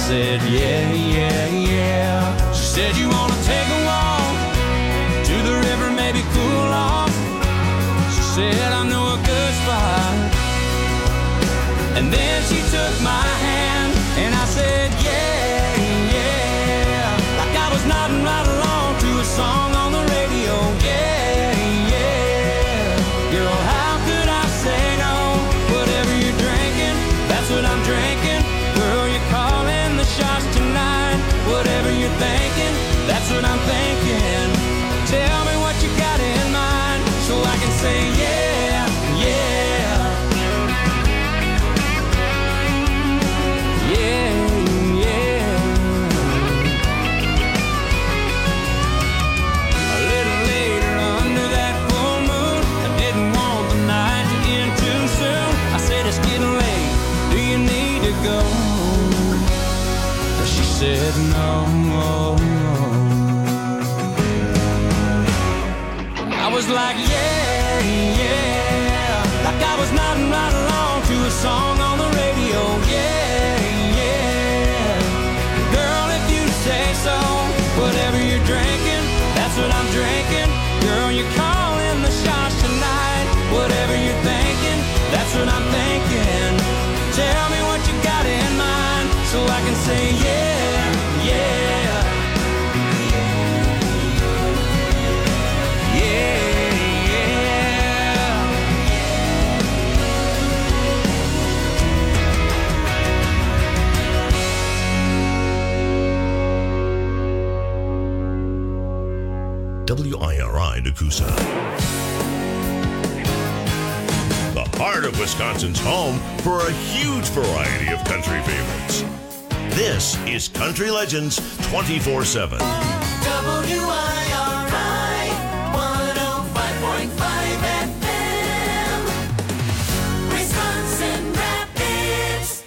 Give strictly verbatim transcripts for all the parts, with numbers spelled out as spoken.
said, yeah, yeah, yeah. She said, you wanna take a walk to the river, maybe cool off? She said, I know a good spot. And then she took my hand, and I said, yeah, yeah. Like I was nodding right along to a song on the radio, yeah, yeah. Girl, how could I say no? Whatever you're drinking, that's what I'm drinking. Girl, you're calling the shots tonight. Whatever you're thinking, that's what I'm thinking. Tell me what you got in mind, so I can say yeah, yeah. Yeah, yeah. A little later under that full moon, I didn't want the night to end too soon. I said, it's getting late, do you need to go? She said no. I was like, yeah, yeah. Like I was nodding right along to a song on the radio, yeah, yeah. Girl, if you say so, whatever you're drinking, that's what I'm drinking. Girl, you're calling the shots tonight. Whatever you're thinking, that's what I'm thinking. Tell me what you got in mind, so I can say yeah, yeah. W I R I Nakusa. The heart of Wisconsin's home for a huge variety of country favorites. This is Country Legends twenty-four seven. W I R I one oh five point five F M, Wisconsin Rapids.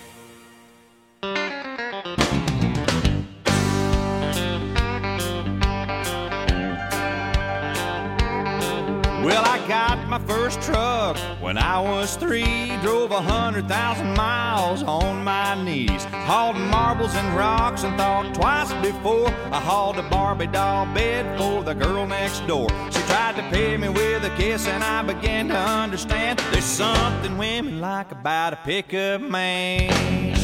Well, I got my first truck when I was three. Drove a hundred thousand miles on my knees. Hauled marbles and rocks and thought twice before I hauled a Barbie doll bed for the girl next door. She tried to pay me with a kiss and I began to understand there's something women like about a pickup man.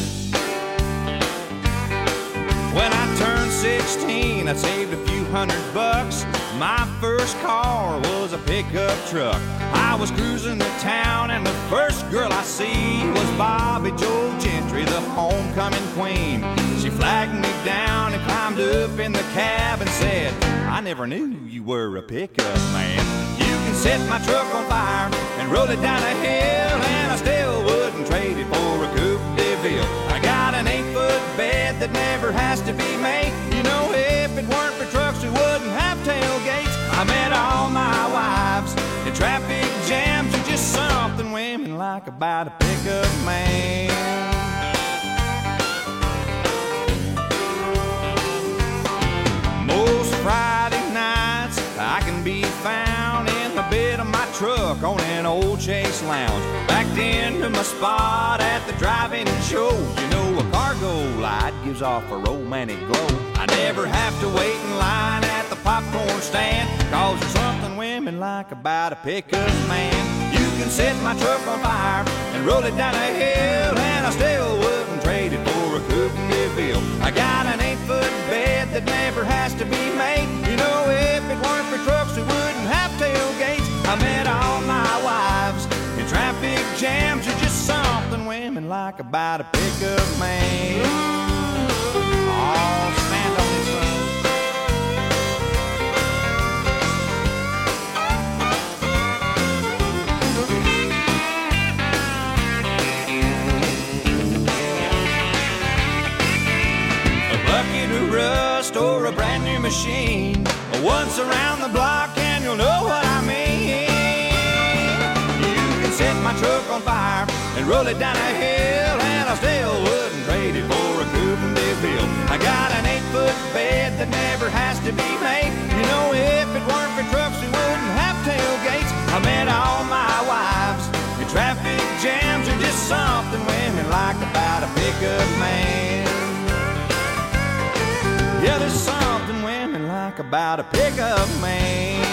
When I turned sixteen, I saved a few hundred bucks. My first car was a pickup truck. I was cruising to town and the first girl I see was Bobby Joe Gentry, the homecoming queen. She flagged me down and climbed up in the cab and said, I never knew you were a pickup man. You can set my truck on fire and roll it down a hill, and I still wouldn't trade it for a Coupe de Ville. I got an eight-foot bed that never has to be made. You know, if it weren't for trucks, we wouldn't have tailgates. I met all my wives in traffic jams, are just something women like about a pickup man. Most Friday nights I can be found in the bed of my truck on an old Chase Lounge, backed into my spot at the drive-in show. You know, a cargo light gives off a romantic glow. I never have to wait in line at the popcorn stand, cause there's something women like about a pickup man. You can set my truck on fire and roll it down a hill, and I still wouldn't trade it for a Coupe de Ville. I got an eight-foot bed that never has to be made. You know, if it weren't for trucks, we wouldn't have tailgates. I met all my wives in traffic jams, are just something women like about a pickup man. Oh, stand on this one. A bucket of rust or a brand new machine, once around the block and you'll know what I mean. You can set my truck on fire and roll it down a hill, and I still wouldn't trade it for a Coupe de Ville. I got an eight-foot bed that never has to be made. You know, if it weren't for trucks, we wouldn't have tailgates. I met all my wives in traffic jams, are just something women like about a pickup man. drunk about a pickup man.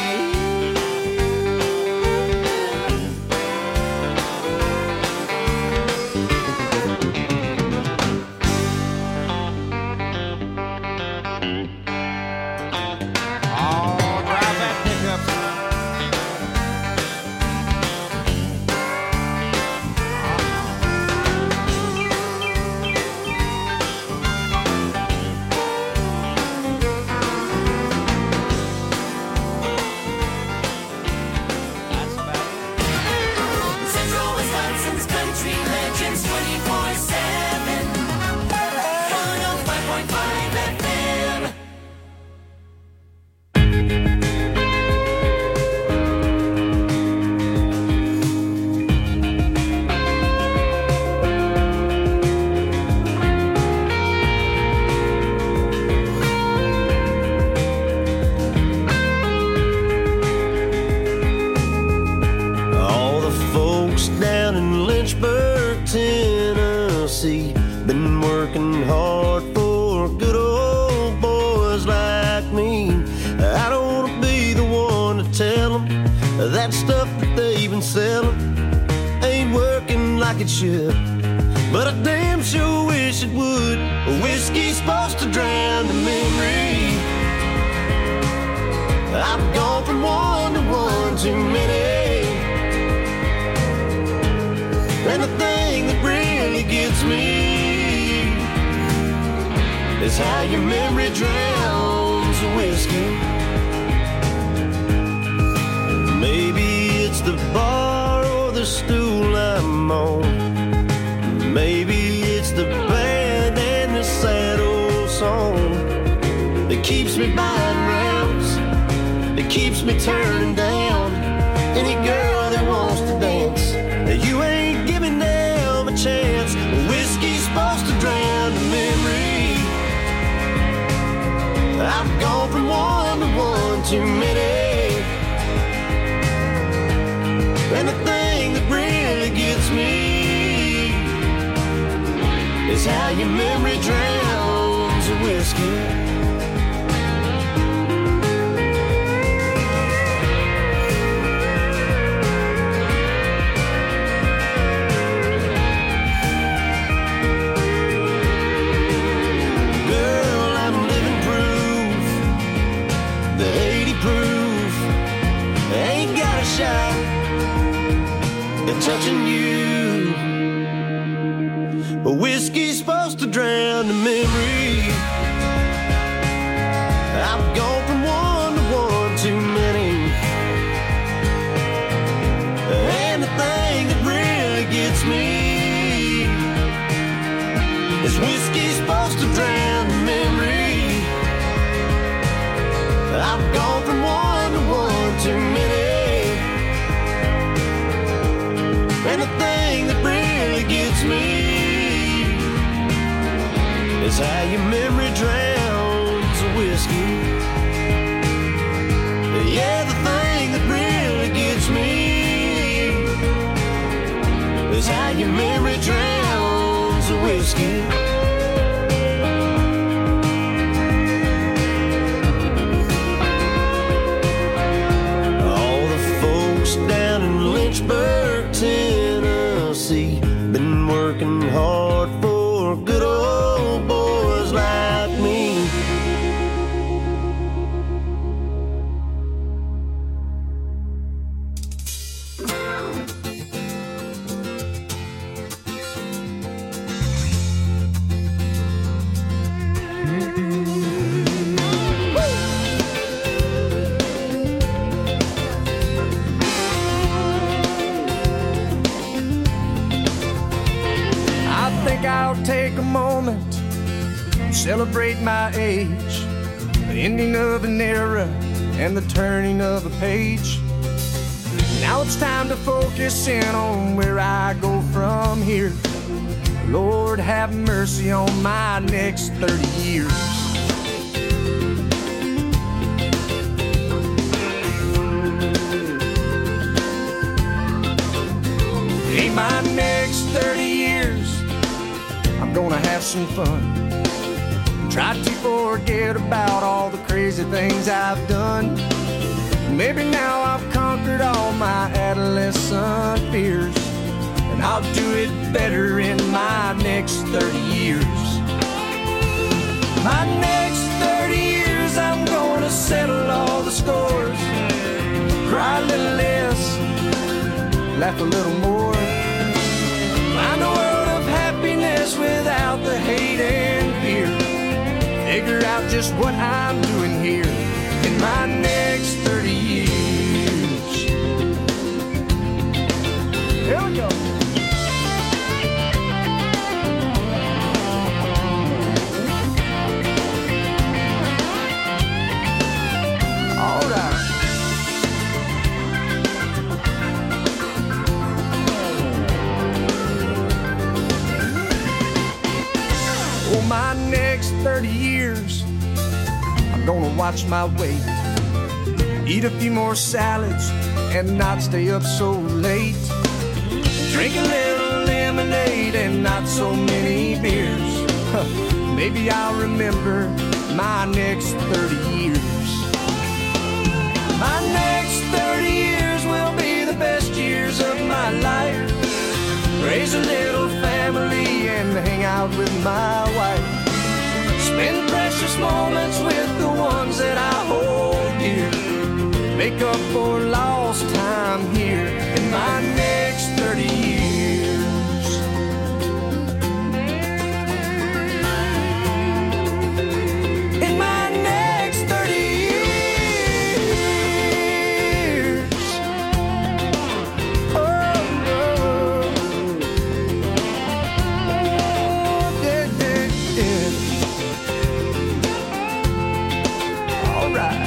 That stuff that they've been selling ain't working like it should, but I damn sure wish it would. Whiskey's supposed to drown the memory. I've gone from one to one too many, and the thing that really gets me is how your memory drowns the whiskey. Maybe it's the bar or the stool I'm on. Maybe it's the band and the sad old song that keeps me buying rounds, that keeps me turning down any girl that wants to dance. You ain't giving them a chance. Whiskey's supposed to drown the memory. I've gone from one to one too many, and the thing that really gets me is how your memory drowns the whiskey. Girl, I'm living proof that eighty proof ain't got a shot touching you. But whiskey's supposed to drown the memory. I've gone from one to one too many, and the thing that really gets me is whiskey's supposed to drown the memory. I've gone from one to one too many, and the thing that really gets me is how your memory drowns the whiskey. Yeah, the thing that really gets me is how your memory drowns the whiskey. All the folks down in Lynchburg, Tennessee, been working hard for good old boys like me. I'll take a moment and celebrate my age, the ending of an era and the turning of a page. Now it's time to focus in on where I go from here. Lord, have mercy on my next thirty years. In my next thirty years, I'm gonna have some fun. Tried to forget about all the crazy things I've done. Maybe now I've conquered all my adolescent fears, and I'll do it better in my next thirty years. My next thirty years, I'm gonna settle all the scores, cry a little less, laugh a little more, find a world of happiness without the hate and fear, figure out just what I'm doing here in my next thirty years. Here we go. All right. For my next thirty years, I'm gonna watch my weight, eat a few more salads, and not stay up so late. Drink a little lemonade and not so many beers. Huh, maybe I'll remember my next thirty years. My next thirty years will be the best years of my life. Raise a little family and hang out with my wife. Spend precious moments with the ones that I hold dear. Make up for lost time here in my next thirty years. In my next thirty years. Oh, oh. Yeah, yeah, yeah. All right.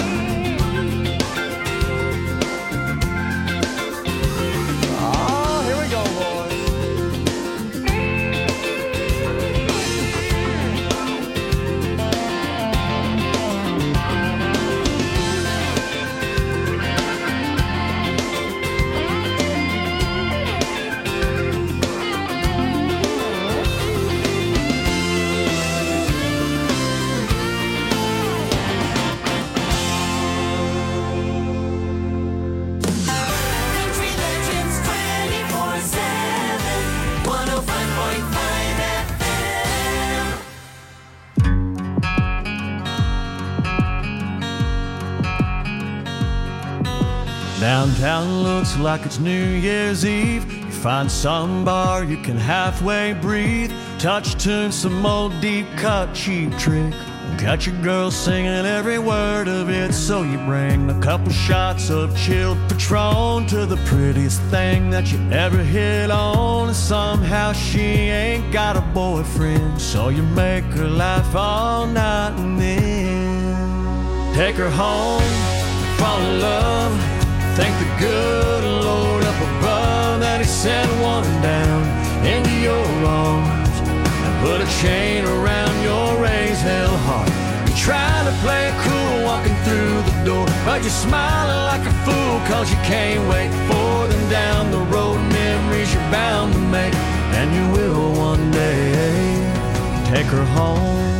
Downtown looks like it's New Year's Eve. You find some bar you can halfway breathe, touch tune some old deep cut cheap trick, got your girl singing every word of it. So you bring a couple shots of chilled Patron to the prettiest thing that you ever hit on, and somehow she ain't got a boyfriend, so you make her laugh all night and then take her home, fall in love. Thank the good Lord up above that He sent one down into your arms and put a chain around your raised hell heart. You're trying to play it cool walking through the door, but you're smiling like a fool cause you can't wait for them down the road. Memories you're bound to make, and you will one day take her home.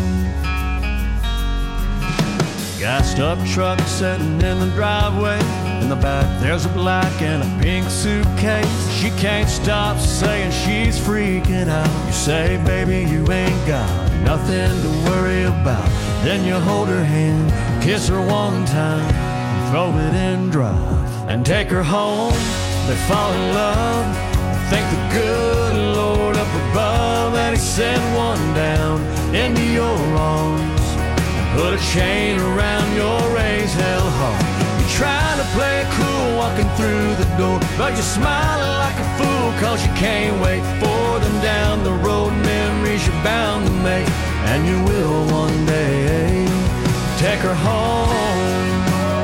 Gassed up truck sitting in the driveway. In the back there's a black and a pink suitcase. She can't stop saying she's freaking out. You say, baby, you ain't got nothing to worry about. Then you hold her hand, kiss her one time, and throw it in drive and take her home. They fall in love. Thank the good Lord up above that He sent one down into your arms, put a chain around your raised hell heart. You're trying to play it cool walking through the door, but you're smiling like a fool cause you can't wait for them down the road. Memories you're bound to make, and you will one day take her home.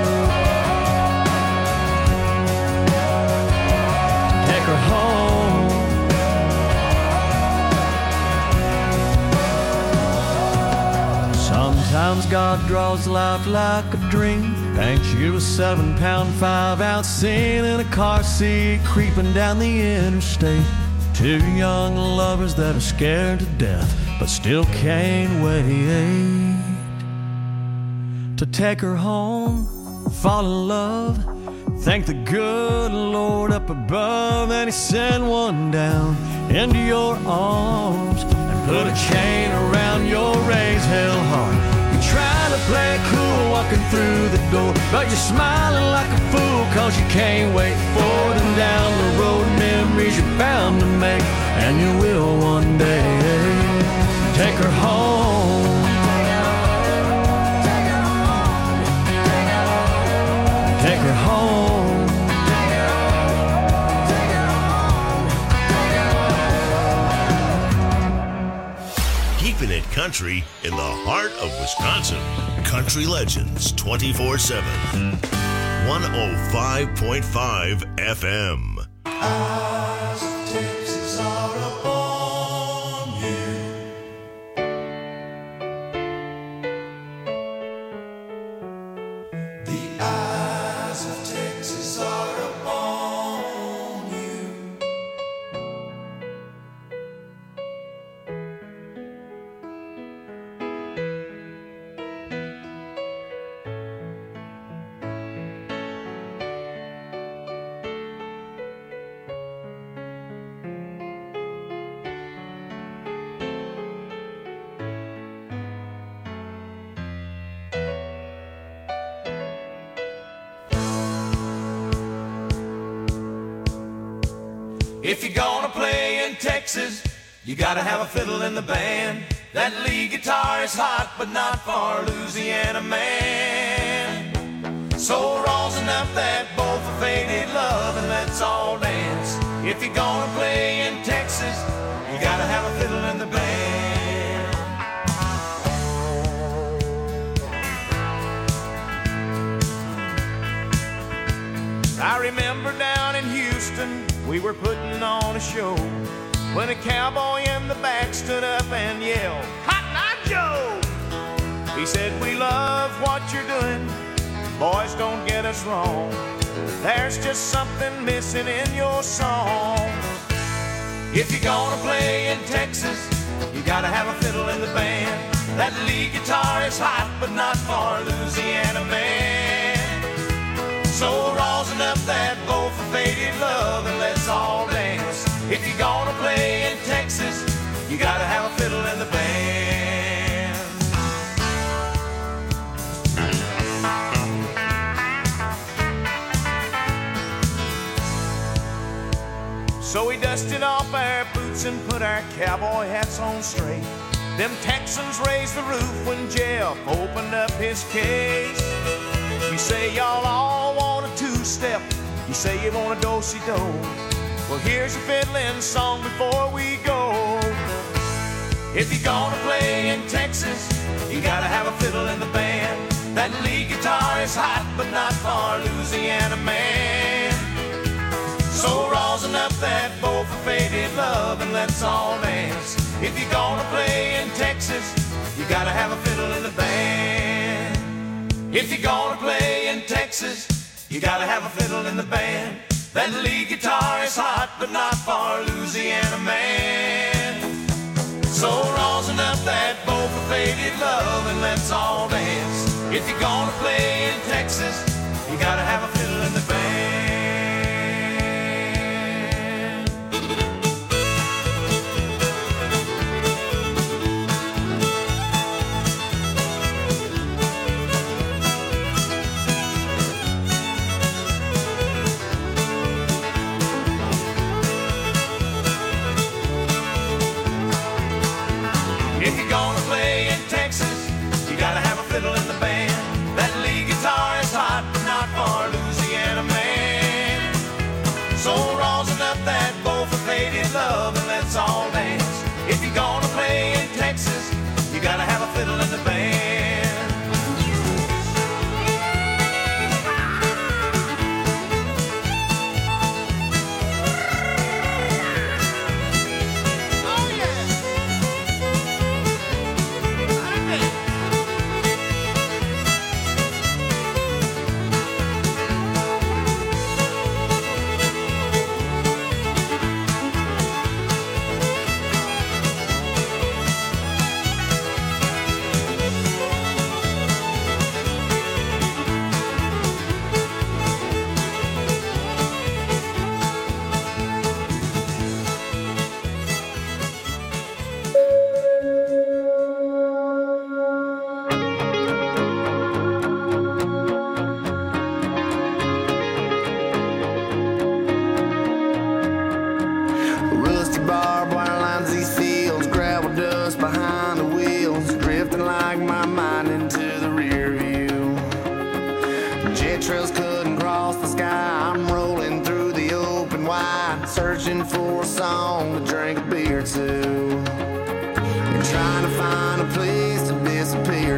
Take her home. Sometimes God draws life like a dream, paints you a seven pound, five ounce scene in a car seat, creeping down the interstate. Two young lovers that are scared to death, but still can't wait to take her home, fall in love, thank the good Lord up above, and He sent one down into your arms and put a chain around your raised hell heart. You're trying to play it cool walking through the door, but you're smiling like a fool cause you can't wait for them down the road. Memories you're bound to make, and you will one day. Take her home. Take her home. Keeping it country in the heart of Wisconsin. Country Legends twenty-four seven. one oh five point five F M. Eyes of Texas are upon you. The eyes of Texas are upon you. If you're gonna play in Texas, you gotta have a fiddle in the band. That lead guitar is hot, but not for Louisiana man. So rosin up that bowl for faded love and let's all dance. If you're gonna play in Texas, you gotta have a fiddle in the band. I remember down in Houston, we were putting on a show when a cowboy in the back stood up and yelled, "Cotton Eye Joe!" He said, "We love what you're doing, boys, don't get us wrong. There's just something missing in your song. If you're gonna play in Texas, you gotta have a fiddle in the band. That lead guitar is hot, but not for Louisiana man. So rosin up that bowl for faded love and let's all dance. If you're gonna play in Texas, you gotta have a fiddle in the band." So we dusted off our boots and put our cowboy hats on straight. Them Texans raised the roof when Jeff opened up his case. You say y'all all want a two-step, you say you want a do-si-do. Well, here's a fiddling song before we go. If you're gonna play in Texas, you gotta have a fiddle in the band. That lead guitar is hot, but not for Louisiana man. So rosin up that bowl for faded love and let's all dance. If you're gonna play in Texas, you gotta have a fiddle in the band. If you're gonna play in Texas, you gotta have a fiddle in the band. That lead guitar is hot, but not for Louisiana man. So rosin up that bowl for faded love and let's all dance. If you're gonna play in Texas, you gotta have a fiddle in the band. If you're gonna play in Texas, you gotta have a fiddle in the band. That lead guitar is hot, but not for Louisiana man. So rosin up that bowl for faded love and let's all dance. If you're gonna play in Texas, you gotta have a fiddle in the band.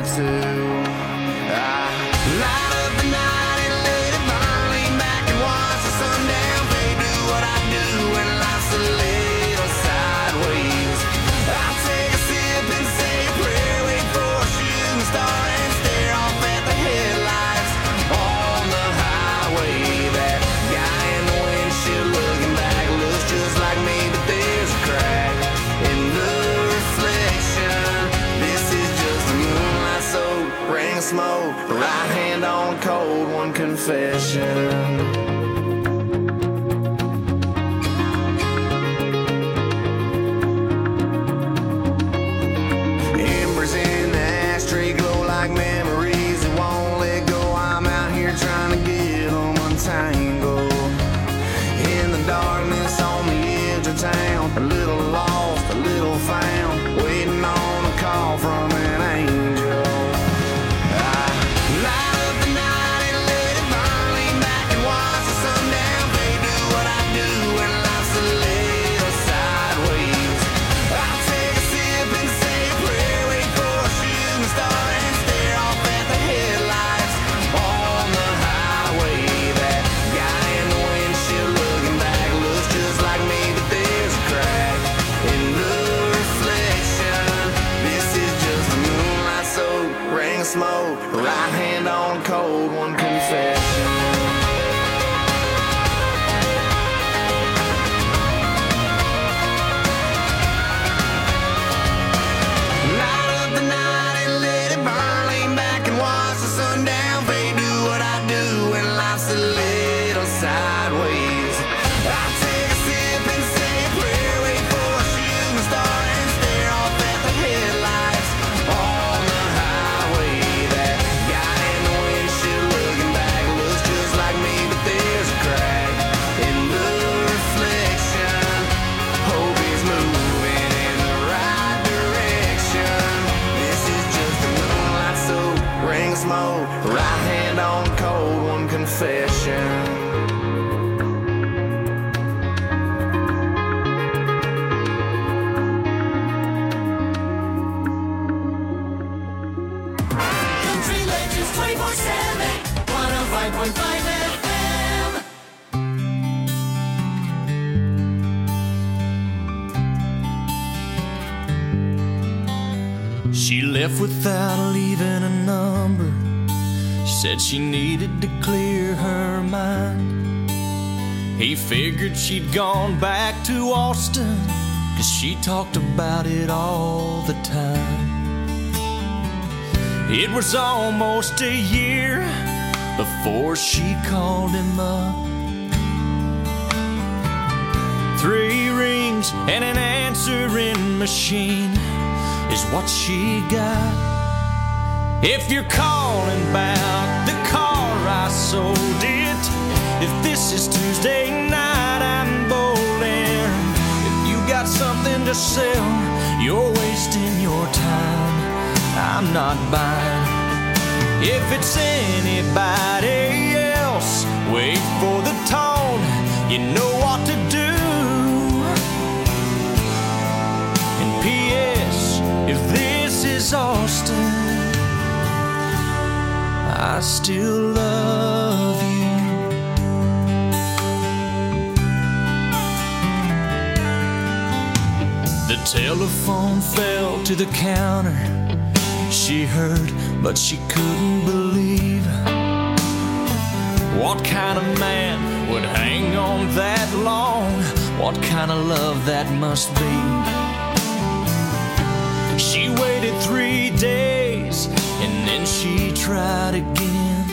or two. I light up the night and let it burn, lean back and watch the sundown fade. Do what I do when life's a little sideways. I'll take a sip and say a prayer, wait for a shooting star and stare off at the headlights on the highway. That guy in the windshield looking back looks just like me, but there's a crack in the reflection. This is just a moonlight soaked ring of smoke, right hand on the cold one confession. Embers in the ashtray glow like memories that won't let go. I'm out here trying to get them untangled. In the darkness on the edge of town, a little lost, a little found, waiting on a call from an angel. I light up the night and let it burn, lean back and watch the sundown fade. Do what I do when life's a little sideways. I'll take a sip and say a prayer, wait for a shooting star and stare off at the headlights on the highway. That guy in the windshield looking back looks just like me, but there's a crack in the reflection. This is just a moonlight soaked ring of smoke, right hand on a cold one confession. Light up the night and let it burn, lean back and watch the sundown fade. Do what I do when life's a little sideways. I'll take a sip and say a prayer, wait for a shooting star and stare off at the headlights on the highway. That guy in the windshield looking back looks just like me, but there's a crack in the reflection. Hope he's moving in the right direction. This is just a moonlight soaked ring of smoke, right hand on cold one confession. Country Legends twenty-four seven, one oh five point five F M. She left without leaving a number. She said she needed to clear her mind. He figured she'd gone back to Austin, 'cause she talked about it all the time. It was almost a year before she called him up. Three rings and an answering machine is what she got. If you're calling about the car I sold it, if this is Tuesday night I'm bowling, if you got something to sell, you're wasting your time, I'm not buying. If it's anybody else, wait for the tone, you know what to do. And P S, if this is Austin, I still love you. The telephone fell to the counter. She heard, but she couldn't believe. What kind of man would hang on that long? What kind of love that must be? She waited three days and then she tried again.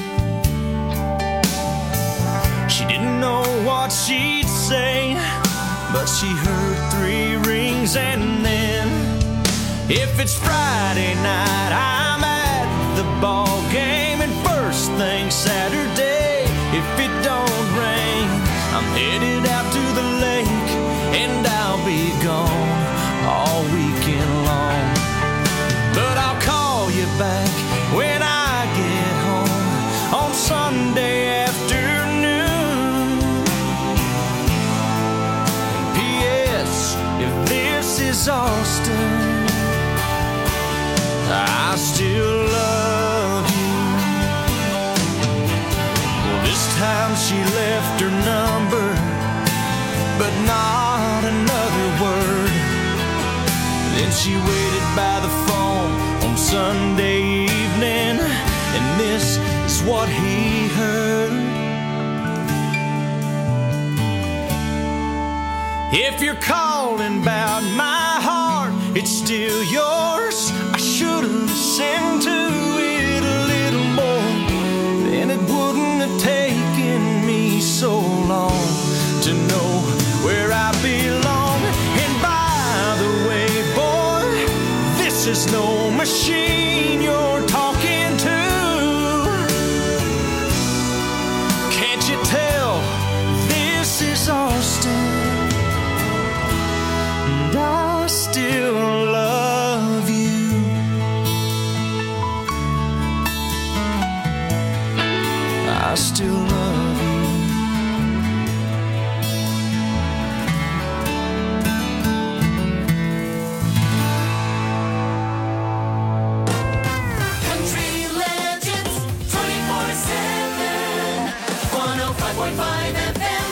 She didn't know what she'd say, but she heard three rings and then, if it's Friday night, I'm at the ball game, and first thing Saturday, if it don't rain, I'm headed out to the lake, and I'll be gone all weekend long. But I'll call you back when I get home on Sunday afternoon. And P S, if this is Austin, I still love left her number, but not another word. Then she waited by the phone on Sunday evening, and this is what he heard. If you're calling about my heart, it's still yours. I should have listened to it a little more, then it wouldn't have taken me so long to know where I belong. And by the way, boy, this is no machine you're talking to. Can't you tell this is Austin? And I still love you. I still love you. Country Legends twenty-four seven, one oh five point five F M.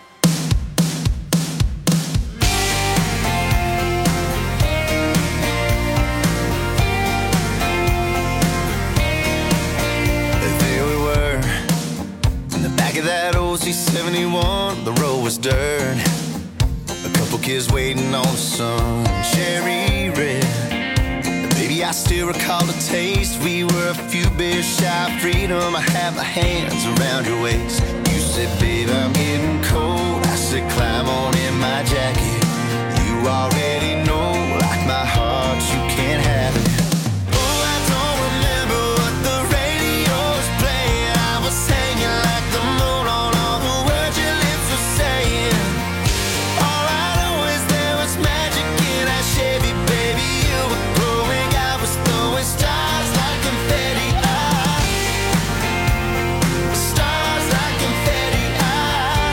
There we were, in the back of that old C seventy-one. The road was dirt, a couple kids waiting on the sun, cherry red. Baby, I still recall the taste. We were a few beers shy of freedom. I had my hands around your waist. You said, babe, I'm getting cold. I said, climb on in my jacket. You already know, like my heart, you can't have it. Oh, I don't remember what the radio was playing. I was hanging like the moon on all the words your lips were saying. All I know is there was magic in that Chevy, baby. You were glowing, I was throwing stars like confetti. Ah, stars like confetti. Ah,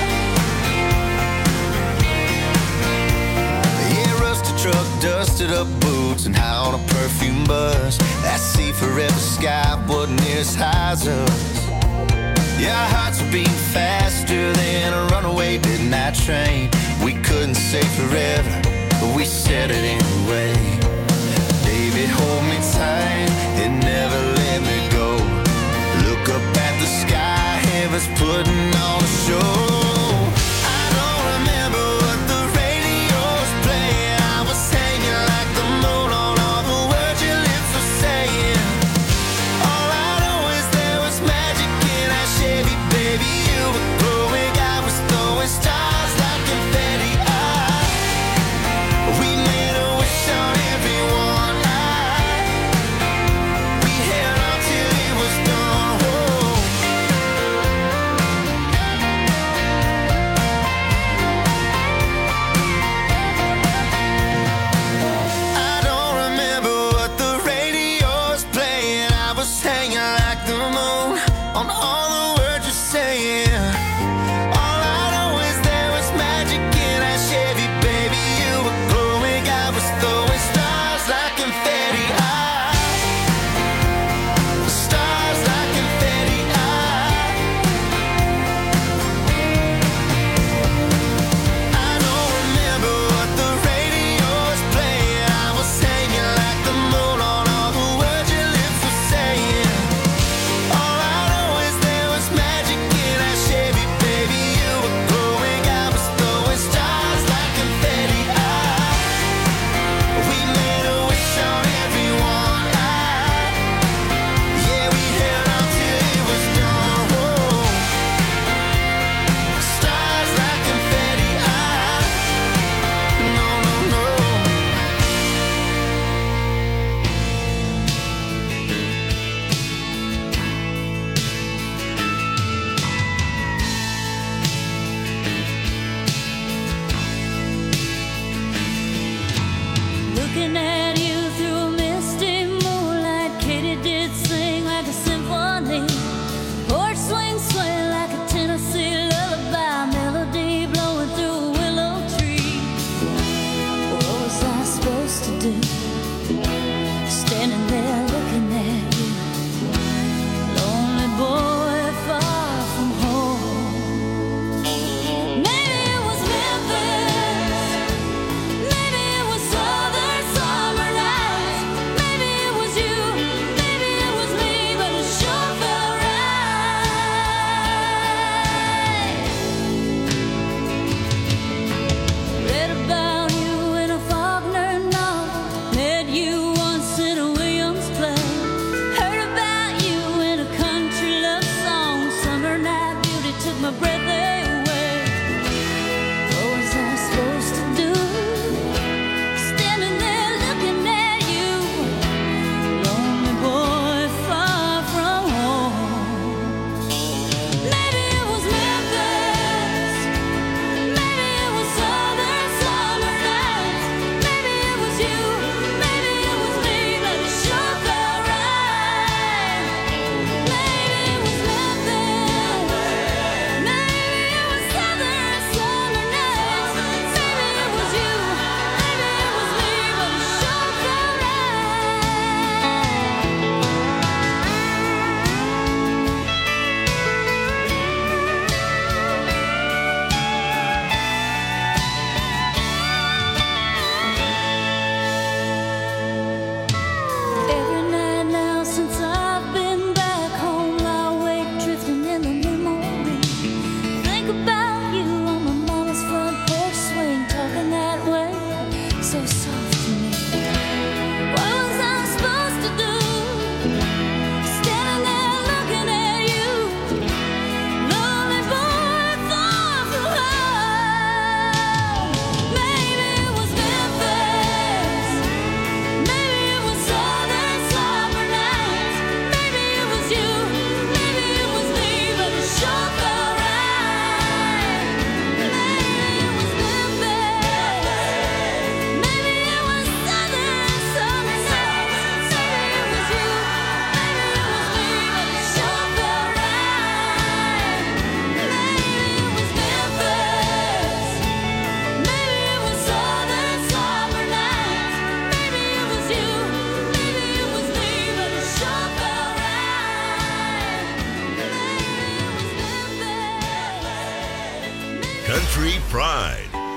yeah, rusted truck, dusted up boots, and high on a perfume bus. That sea forever sky wasn't near as high as us. Yeah, our hearts were beating faster than a runaway midnight train. We couldn't say forever, but we said it anyway. Baby, hold me tight and never let me go. Look up at the sky, heaven's putting on a show. I don't remember what the radio was playing. I was hanging like the moon on all the words your lips were saying. All I know is there was magic in that Chevy, baby. You were glowing, I was throwing stars like confetti. Ah, we made a wish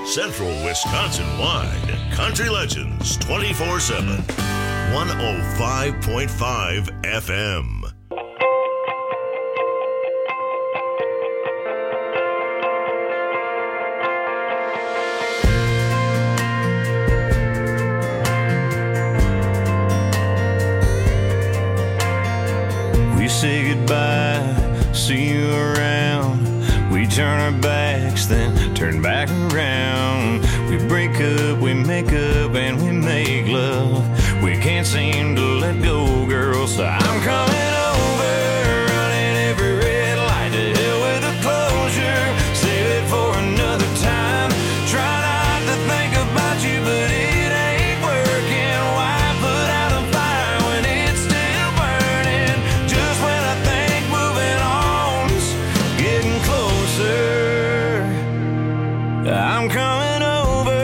Central Wisconsin-wide. Country Legends twenty-four seven. one oh five point five F M. We say goodbye, see you around. We turn our backs, then turn back around. We break up, we make up, and we make love. We can't seem to let go, girl, so I'm coming over, running every red light. To hell with the closure, save it for another time. Try not to think about you, but it ain't working. Why put out a fire when it's still burning? Just when I think moving on's getting closer, I'm coming over.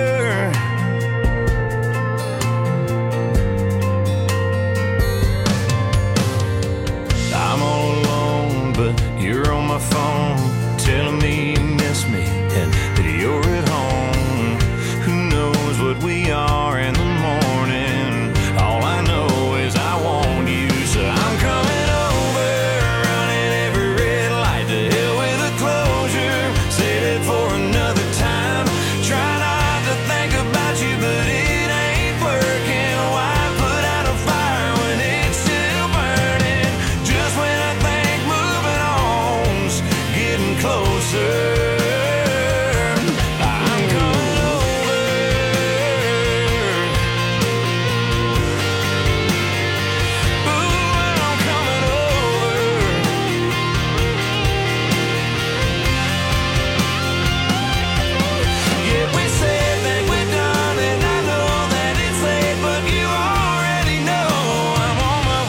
I'm all alone, but you're on my phone, telling me you miss me and that you're at home. Who knows what we are in the morning? All I know is I want you, so I'm coming over, running every red light. To hell with a closure, save it for another time. Try not to think about you, but it ain't working. Why put out a fire when it's still burning? Just when I think moving on's getting closer, I'm coming over. Ooh, I'm coming over. Yeah, we said that we're done, and I know that it's late, but you already know I'm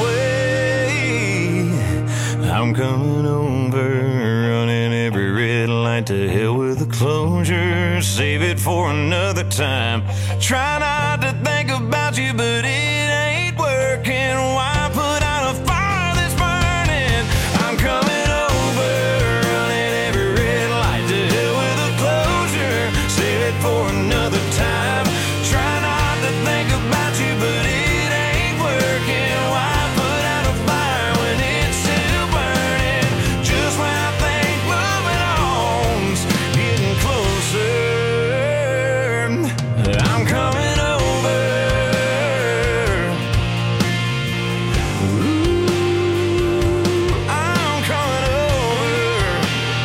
on my way. I'm coming over, running every red light. To hell with the closure, save it for another time. Try not to think about you, but it ain't working. Why put out a fire that's burning? I'm coming over, running every red light. To hell with the closure, save it for another time. Try not to think about you, but it ain't working. Why put out a fire when it's still burning? Just when I think moving on's getting closer, I'm coming over. Ooh, I'm coming over.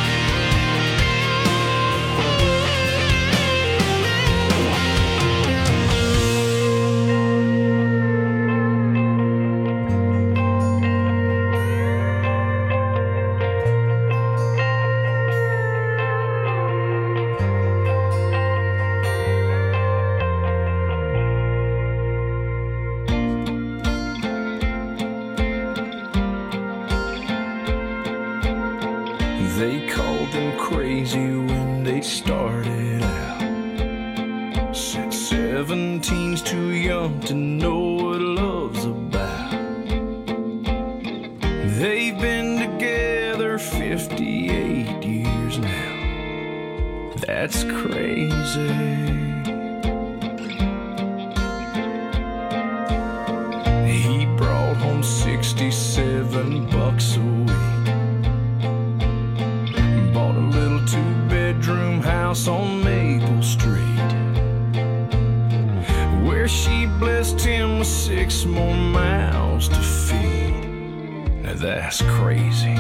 They called them crazy when they started out. Said seventeen's too young to know what love's about. They've been together fifty-eight years now. That's crazy. He brought home sixty-seven bucks a week. Bought a little two-bedroom house on Maple Street, where she blessed him with six more mouths to feed. Now that's crazy.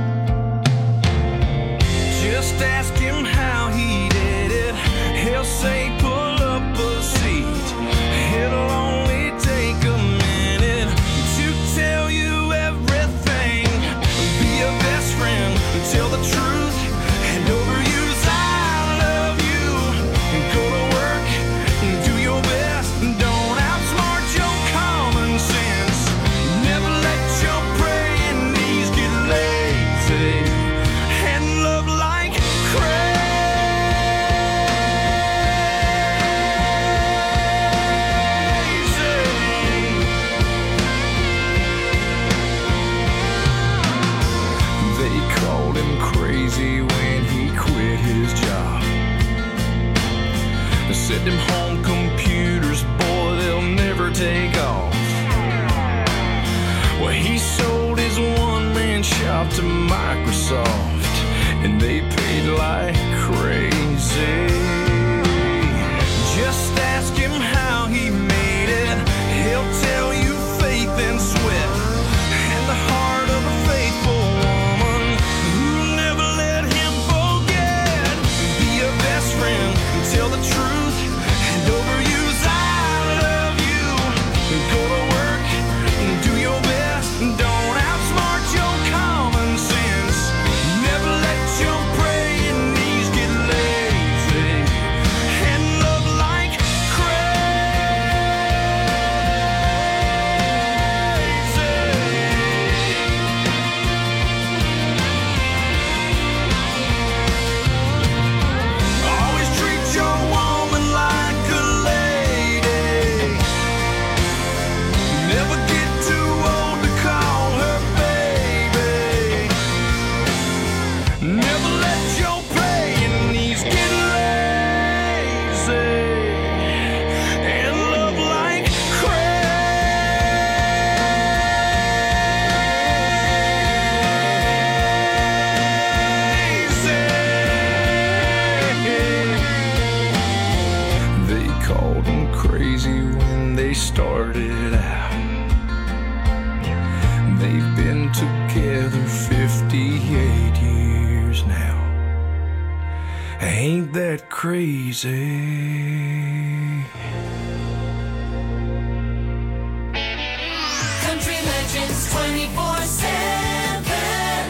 Just ask him how he did it. He'll say pull up a seat. It'll only take a minute to tell you everything. Be a best friend, tell the truth, and overuse I love you. Go to work, do your best, don't outsmart your common sense. Never let your praying knees get lazy, and love like crazy. started out. They've been together fifty-eight years now. Ain't that crazy? Country Legends twenty-four seven.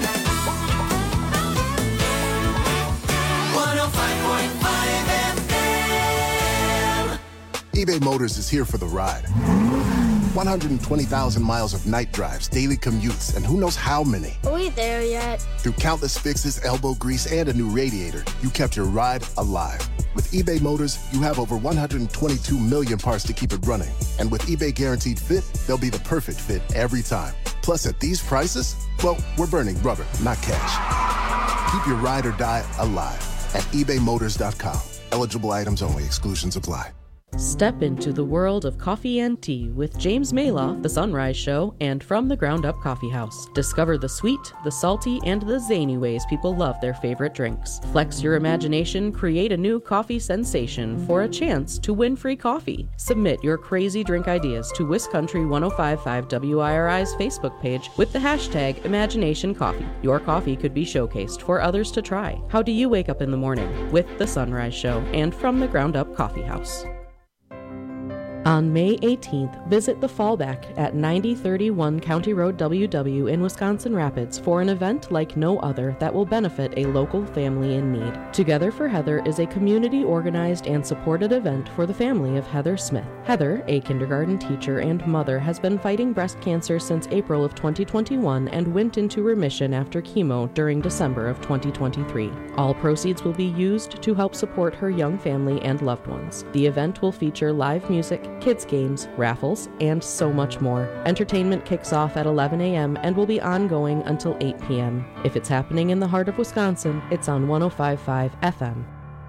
one oh five point five F M. eBay Motors is here for the ride. one hundred twenty thousand miles of night drives, daily commutes, and who knows how many. Are we there yet? Through countless fixes, elbow grease, and a new radiator, you kept your ride alive. With eBay Motors, you have over one hundred twenty-two million parts to keep it running. And with eBay Guaranteed Fit, they'll be the perfect fit every time. Plus, at these prices, well, we're burning rubber, not cash. Keep your ride or die alive at ebay motors dot com. Eligible items only. Exclusions apply. Step into the world of coffee and tea with James Maloff, The Sunrise Show, and From the Ground Up Coffee House. Discover the sweet, the salty, and the zany ways people love their favorite drinks. Flex your imagination, create a new coffee sensation for a chance to win free coffee. Submit your crazy drink ideas to WisCountry ten fifty-five W I R I's Facebook page with the hashtag ImaginationCoffee. Your coffee could be showcased for others to try. How do you wake up in the morning? With The Sunrise Show and From the Ground Up Coffee House. On May eighteenth, visit The Fallback at ninety thirty-one County Road W W in Wisconsin Rapids for an event like no other that will benefit a local family in need. Together for Heather is a community-organized and supported event for the family of Heather Smith. Heather, a kindergarten teacher and mother, has been fighting breast cancer since April of twenty twenty-one and went into remission after chemo during December of twenty twenty-three. All proceeds will be used to help support her young family and loved ones. The event will feature live music, kids games, raffles, and so much more. Entertainment kicks off at eleven a.m. and will be ongoing until eight p.m. If it's happening in the heart of Wisconsin, it's on one oh five point five F M.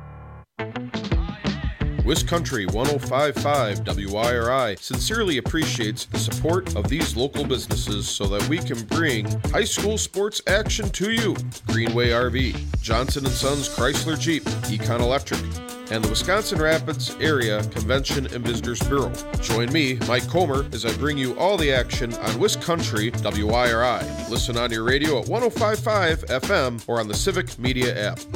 WisCountry ten fifty-five W I R I sincerely appreciates the support of these local businesses so that we can bring high school sports action to you. Greenway R V, Johnson and Sons Chrysler Jeep, Econ Electric, and the Wisconsin Rapids Area Convention and Visitors Bureau. Join me, Mike Comer, as I bring you all the action on WisCountry W I R I. Listen on your radio at ten fifty-five F M or on the Civic Media app.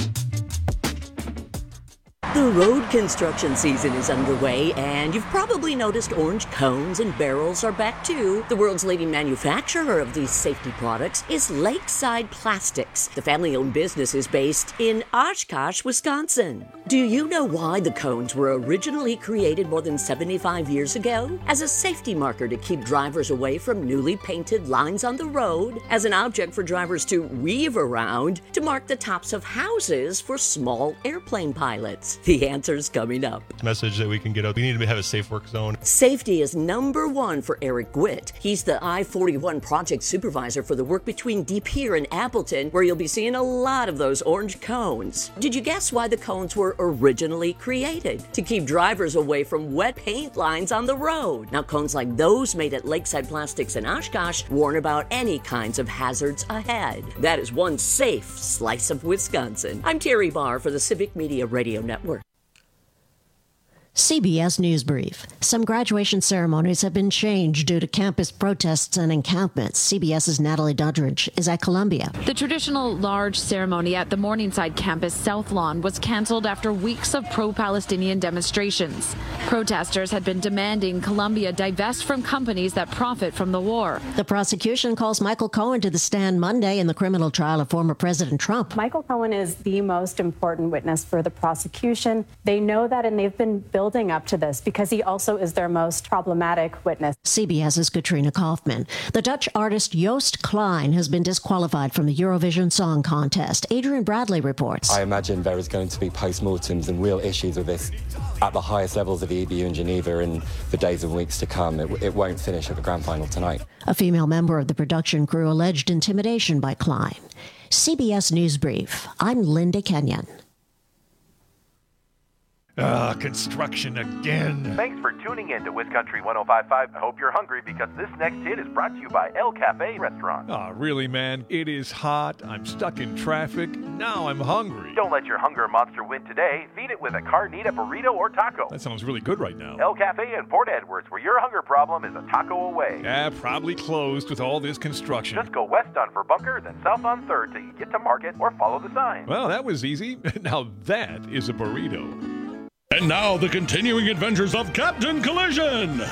The road construction season is underway, and you've probably noticed orange cones and barrels are back too. The world's leading manufacturer of these safety products is Lakeside Plastics. The family-owned business is based in Oshkosh, Wisconsin. Do you know why the cones were originally created more than seventy-five years ago? As a safety marker to keep drivers away from newly painted lines on the road, as an object for drivers to weave around, to mark the tops of houses for small airplane pilots. The answer's coming up. Message that we can get out. We need to have a safe work zone. Safety is number one for Eric Gwitt. He's the I forty-one project supervisor for the work between De Pere and Appleton, where you'll be seeing a lot of those orange cones. Did you guess why the cones were originally created? To keep drivers away from wet paint lines on the road. Now, cones like those made at Lakeside Plastics in Oshkosh warn about any kinds of hazards ahead. That is one safe slice of Wisconsin. I'm Terry Barr for the Civic Media Radio Network. C B S News Brief. Some graduation ceremonies have been changed due to campus protests and encampments. CBS's Natalie Doddridge is at Columbia. The traditional large ceremony at the Morningside campus South Lawn was canceled after weeks of pro-Palestinian demonstrations. Protesters had been demanding Columbia divest from companies that profit from the war. The prosecution calls Michael Cohen to the stand Monday in the criminal trial of former President Trump. Michael Cohen is the most important witness for the prosecution. They know that, and they've been building building up to this because he also is their most problematic witness. CBS's Katrina Kaufman. The Dutch artist Joost Klein has been disqualified from the Eurovision Song Contest. Adrian Bradley reports. I imagine there is going to be postmortems and real issues with this at the highest levels of the E B U in Geneva in the days and weeks to come. It, it won't finish at the grand final tonight. A female member of the production crew alleged intimidation by Klein. C B S News Brief. I'm Linda Kenyon. Ah, construction again. Thanks for tuning in to WisCountry one oh five point five. I hope you're hungry because this next hit is brought to you by El Cafe Restaurant. Ah, really, man? It is hot. I'm stuck in traffic. Now I'm hungry. Don't let your hunger monster win today. Feed it with a carnita burrito or taco. That sounds really good right now. El Cafe in Port Edwards, where your hunger problem is a taco away. Yeah, probably closed with all this construction. Just go west on Verbunker, then south on third till you get to Market, or follow the sign. Well, that was easy. Now that is a burrito. And now the continuing adventures of Captain Collision.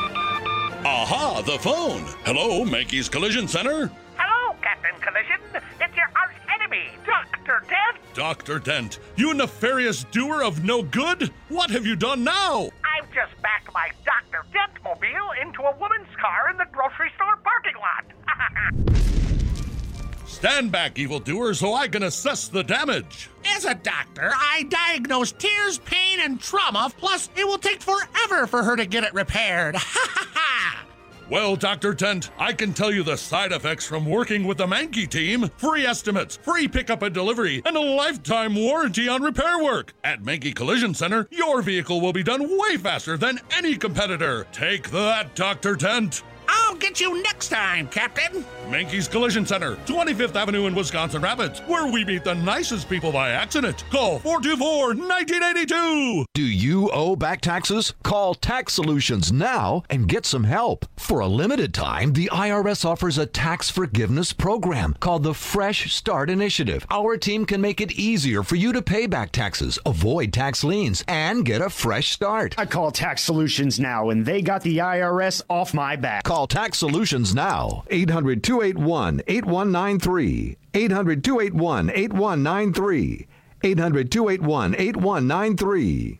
Aha, the phone. Hello, Mankey's Collision Center. Hello, Captain Collision. It's your arch enemy, Doctor Dent. Doctor Dent, you nefarious doer of no good. What have you done now? I've just backed my Doctor Dent mobile into a woman's car in the grocery store parking lot. Stand back, evildoer, so I can assess the damage. As a doctor, I diagnose tears, pain, and trauma, plus it will take forever for her to get it repaired. Well, Doctor Dent, I can tell you the side effects from working with the Mankey team. Free estimates, free pickup and delivery, and a lifetime warranty on repair work. At Mankey Collision Center, your vehicle will be done way faster than any competitor. Take that, Doctor Dent. I'll get you next time, Captain. Mankey's Collision Center, twenty-fifth Avenue in Wisconsin Rapids, where we meet the nicest people by accident. Call four two four, one nine eight two. Do you owe back taxes? Call Tax Solutions now and get some help. For a limited time, the I R S offers a tax forgiveness program called the Fresh Start Initiative. Our team can make it easier for you to pay back taxes, avoid tax liens, and get a fresh start. I call Tax Solutions now, and they got the I R S off my back. Call Tax Solutions now. eight hundred, two eight one, eight one nine three. eight hundred, two eight one, eight one nine three. eight hundred, two eight one, eight one nine three.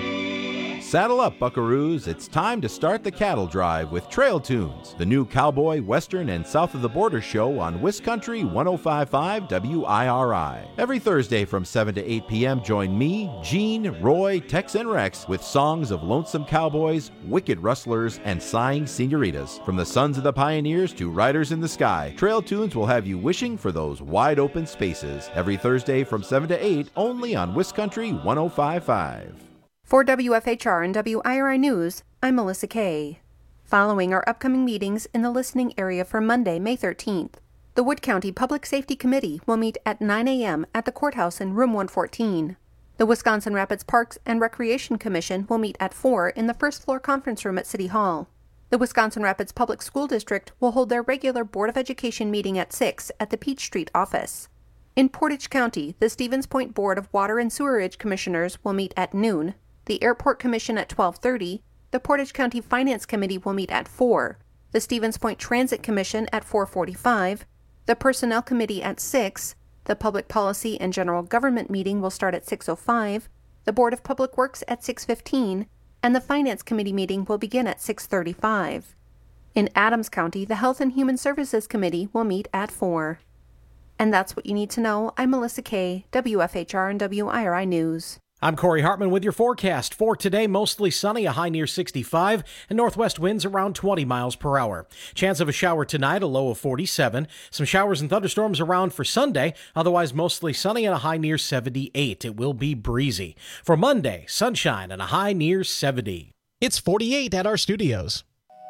Saddle up, buckaroos. It's time to start the cattle drive with Trail Tunes, the new cowboy, western, and south of the border show on WisCountry one oh five point five W I R I. Every Thursday from seven to eight p.m., join me, Gene, Roy, Tex, and Rex with songs of lonesome cowboys, wicked rustlers, and sighing senoritas. From the sons of the pioneers to riders in the sky, Trail Tunes will have you wishing for those wide open spaces. Every Thursday from seven to eight, only on WisCountry one oh five point five. For W F H R and W I R I News, I'm Melissa Kay. Following our upcoming meetings in the listening area for Monday, May thirteenth, the Wood County Public Safety Committee will meet at nine a.m. at the courthouse in room one fourteen. The Wisconsin Rapids Parks and Recreation Commission will meet at four in the first floor conference room at City Hall. The Wisconsin Rapids Public School District will hold their regular Board of Education meeting at six at the Peach Street office. In Portage County, the Stevens Point Board of Water and Sewerage Commissioners will meet at noon. The Airport Commission at twelve thirty, the Portage County Finance Committee will meet at four, the Stevens Point Transit Commission at four forty-five, the Personnel Committee at six, the Public Policy and General Government meeting will start at six oh five, the Board of Public Works at six fifteen, and the Finance Committee meeting will begin at six thirty-five. In Adams County, the Health and Human Services Committee will meet at four. And that's what you need to know. I'm Melissa Kay, W F H R and W I R I News. I'm Corey Hartman with your forecast. For today, mostly sunny, a high near sixty-five, and northwest winds around twenty miles per hour. Chance of a shower tonight, a low of forty-seven. Some showers and thunderstorms around for Sunday, otherwise mostly sunny and a high near seventy-eight. It will be breezy. For Monday, sunshine and a high near seventy. It's forty-eight at our studios.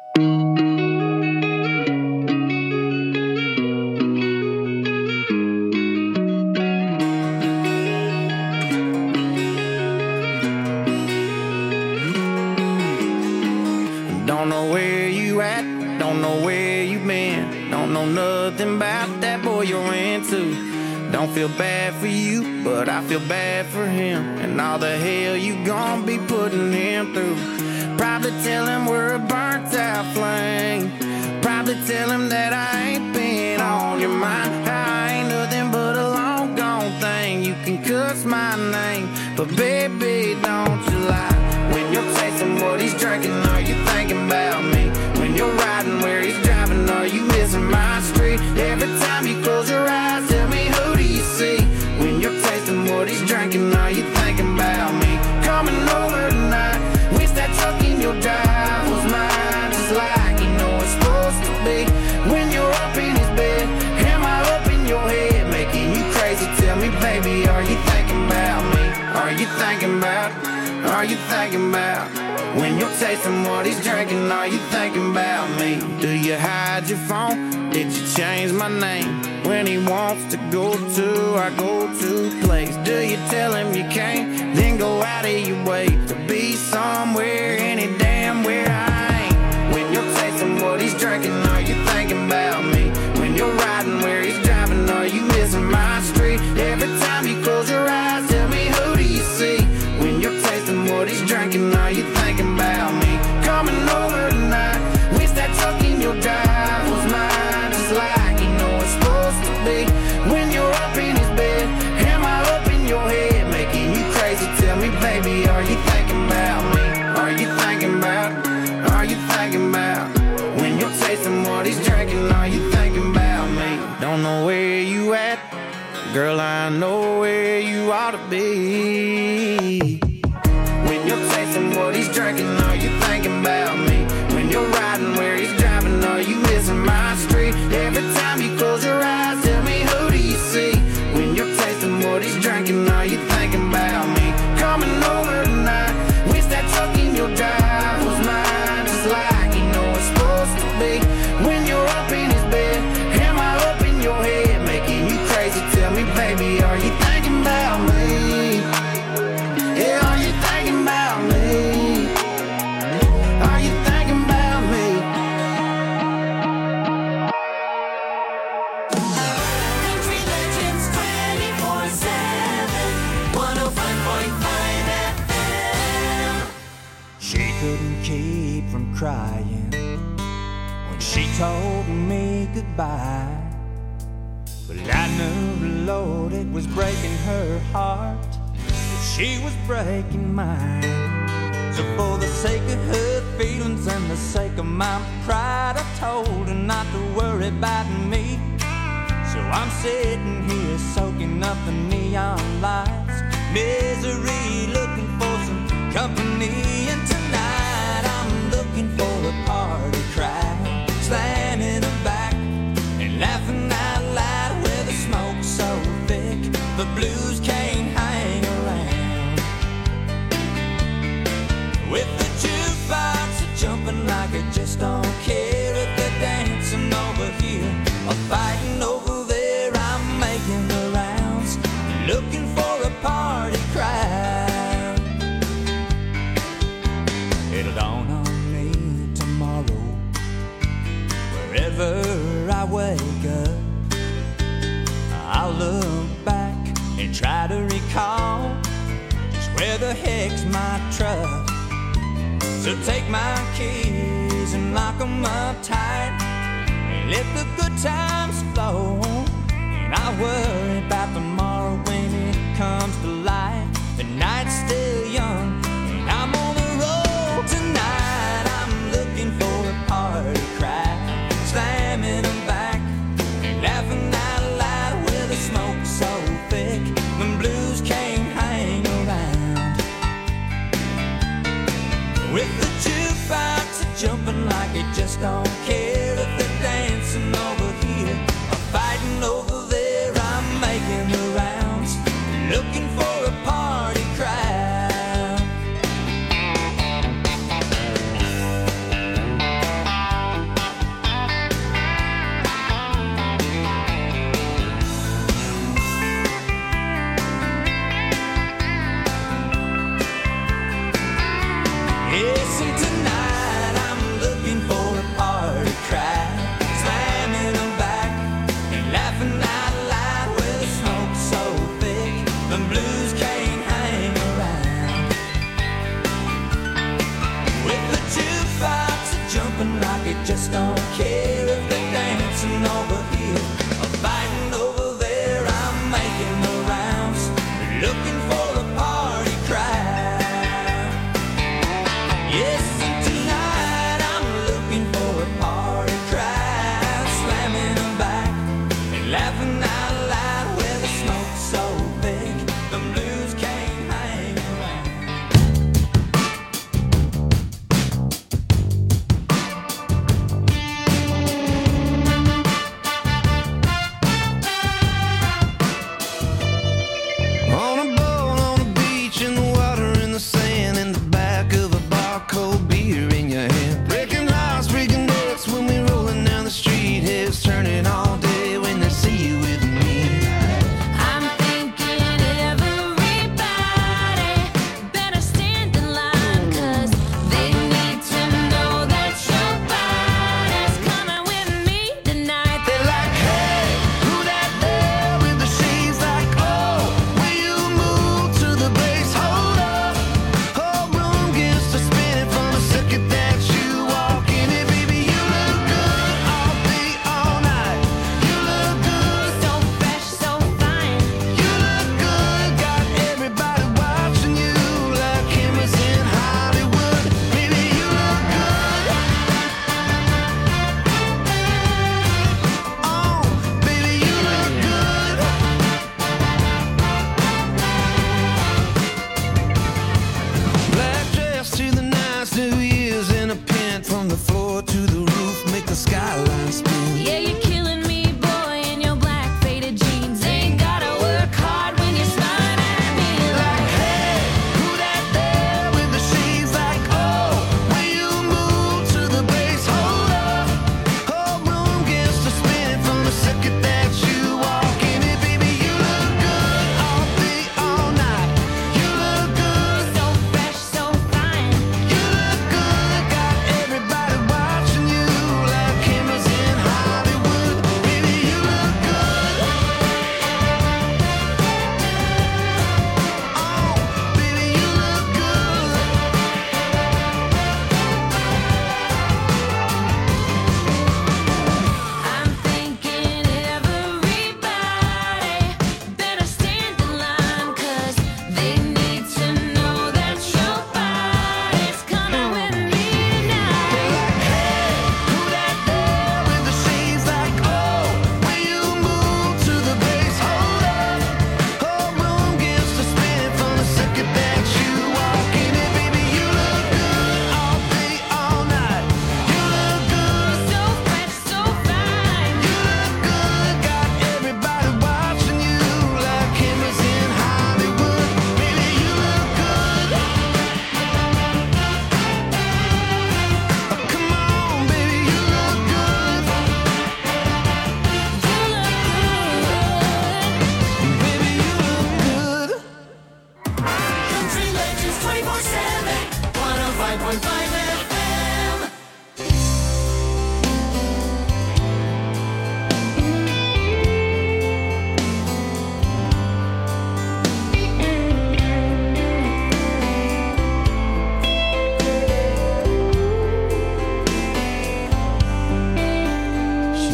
Don't know where you at, don't know where you been, don't know nothing about that boy you're into. Don't feel bad for you, but I feel bad for him, and all the hell you gon' be putting him through. Probably tell him we're a burnt out flame, probably tell him that I ain't been on your mind. I ain't nothing but a long gone thing, you can cuss my name, but baby don't you lie. When you're tasting what he's drinking, are you thinking about me? When you're riding where he's driving, are you missing my street? Every time you close your eyes, tell me who do you see? When you're tasting what he's drinking, are you thinking about me? Coming over tonight, wish that truck in your drive was mine, just like you know it's supposed to be. When you're up in his bed, am I up in your head, making you crazy? Tell me, baby, are you thinking about me? Are you thinking about are you thinking about? When you're tasting what he's drinking, are you thinking about me? Do you hide your phone? Did you change my name? When he wants to go to our go-to place, do you tell him you can't? Then go out of your way to be somewhere, any damn where I ain't. When you're tasting what he's drinking, are you thinking about me? When you're riding where he's driving, are you missing my street? Every time you close your eyes, tell me, who do you see? When you're tasting what he's drinking, are you thinking about me? Coming over tonight, wish that truck in your drive was mine, just like you know it's supposed to be. When you're up in his bed, am I up in your head, making you crazy? Tell me, baby, are you thinking about me? Are you thinking about, are you thinking about? When you're tasting what he's drinking, are you thinking about me? Don't know where you at, girl, I know where you ought to be. When you're tasting what he's drinking, are you thinking about me? When you're riding where he's driving, are you missing my street? Every time you close your eyes, tell me, who do you see? When you're tasting what he's drinking, are you thinking about me? Coming over tonight, wish that truck in your drive was mine, just like you know it's supposed to be. When you're up in his bed, am I up in your head, making you crazy? Tell me, baby, are you thinking about me? Yeah, are you thinking about me? Are you thinking about me? Country Legends twenty-four seven, one oh five point five F M. She couldn't keep from crying when she told me goodbye. But I knew the Lord, it was breaking her heart, that she was breaking mine. So for the sake of her feelings and the sake of my pride, I told her not to worry about me. So I'm sitting here soaking up the neon lights, misery, looking for some company. And tonight I'm looking for a party crowd, slamming her back and laughing out loud, where the smoke's so thick the blues can't hang around. With the jukebox jumping like it just don't care, if they're dancing over here or fighting over there, I'm making the rounds, looking for a party crowd. It'll dawn on me tomorrow, wherever I wake up, I'll look back and try to recall just where the heck's my truck. So take my keys and lock them up tight, and let the good times flow. And I'll worry about tomorrow when it comes to light. The night's still young and I'm on the road tonight. I'm looking for a party crowd, slamming them back and laughing out loud, where the smoke's so thick the blues can't hang around. With the jukebox jumping like it just don't care, if they're dancing over here or fighting over there, I'm making the rounds, looking for a party crowd. Yes, and tonight I'm looking for a party crowd, slamming them back and laughing out loud, where the smoke's so thick the blues can't hang around. With the jukebox jumping like it just don't care, if they're dancing over here or fighting over there, I'm making the rounds, looking for a party crowd. Yes, and tonight I'm looking for a party crowd, slamming them back and laughing out loud, where the smoke's so thick the blues can't hang around.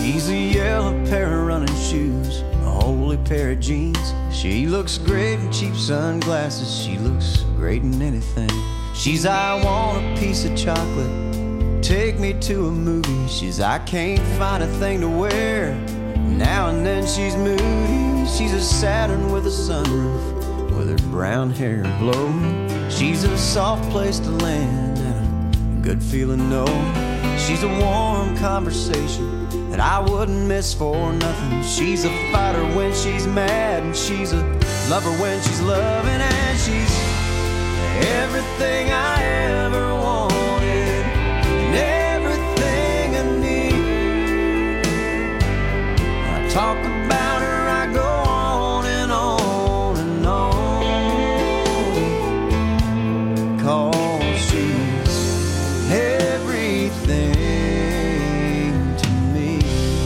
She's a yellow pair of running shoes, a holy pair of jeans. She looks great in cheap sunglasses. She looks great in anything. She's I want a piece of chocolate, take me to a movie. She's I can't find a thing to wear. Now and then she's moody. She's a Saturn with a sunroof, with her brown hair blowing. She's a soft place to land and a good feeling no. She's a warm conversation that I wouldn't miss for nothing. She's a fighter when she's mad, and she's a lover when she's loving, and she's everything I ever wanted and everything I need. I talk about her, I go on and on and on, 'cause she's everything to me.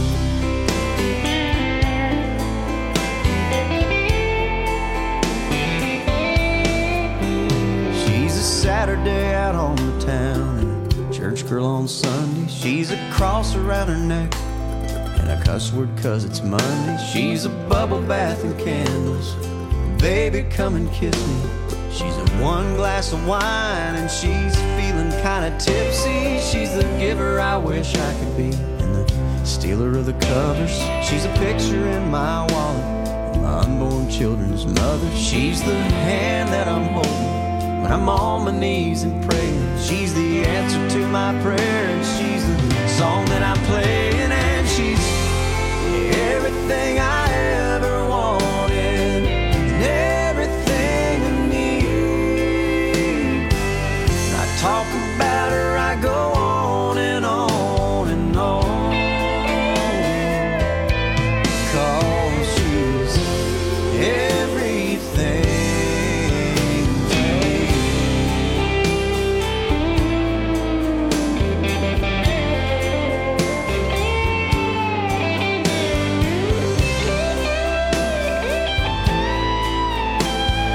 She's a Saturday out on the town and a church girl on Sunday. She's a cross around her neck and a cuss word 'cause it's Monday. She's a bubble bath and candles, baby come and kiss me. She's a one glass of wine and she's feeling kinda tipsy. She's the giver I wish I could be and the stealer of the covers. She's a picture in my wallet, my unborn children's mother. She's the hand that I'm holding when I'm on my knees and praying. She's the answer to my prayer, and she's the